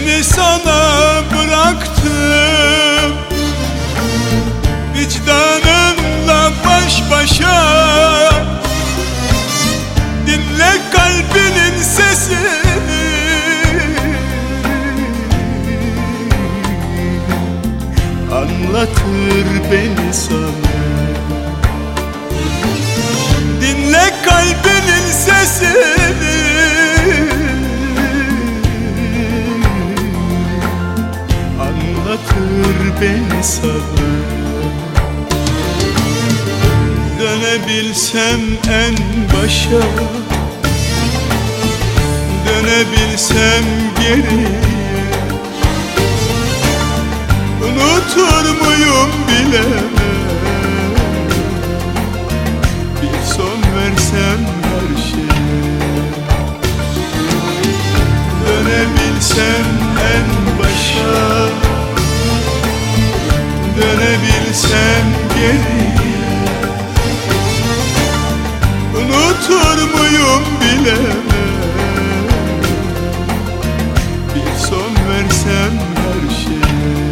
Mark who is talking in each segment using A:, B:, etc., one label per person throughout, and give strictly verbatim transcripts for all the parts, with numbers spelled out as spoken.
A: Seni sana bıraktım, vicdanınla baş başa. Dinle kalbinin sesini, anlatır beni sana. Dinle kalbinin sesini, anlatır beni sana. Dönebilsem en başa, dönebilsem geriye, unutur muyum bilemem. Bir son versem her şeye, dönebilsem en başa, dönebilsem geriye, unutur muyum bilemem. Bir son versem her şeye.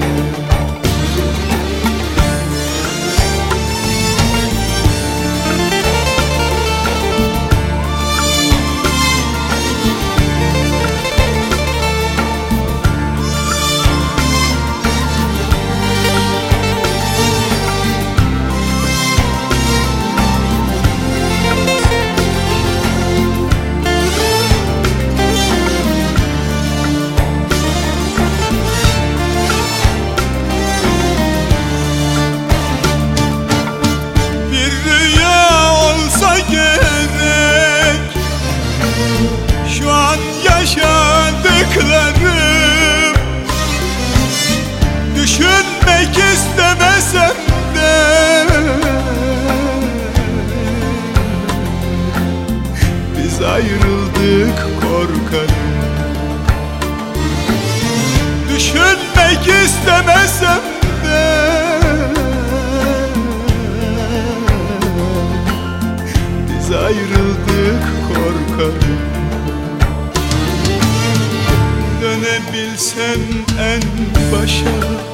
A: Yaşadıklarım düşünmek istemesem de, biz ayrıldık korkarım. Düşünmek istemesem de, biz ayrıldık korkarım. Dönebilsem en başa,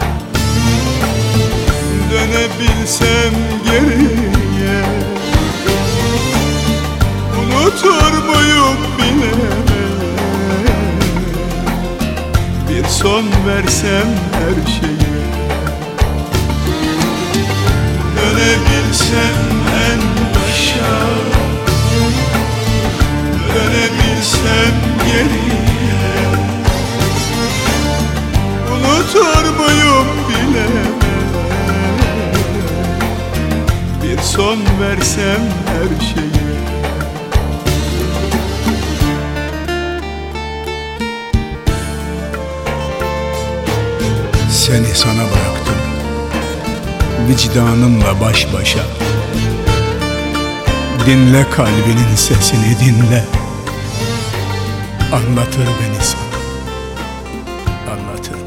A: dönebilsem geriye, unutur muyum bilemem. Bir son versem her şeye, dönebilsem en başa, dönebilsem geriye, unutur muyum bilemem. Bir son versem her şeye.
B: Seni sana bıraktım, vicdanımla baş başa. Dinle kalbinin sesini, dinle, anlatır beni sana, anlatır.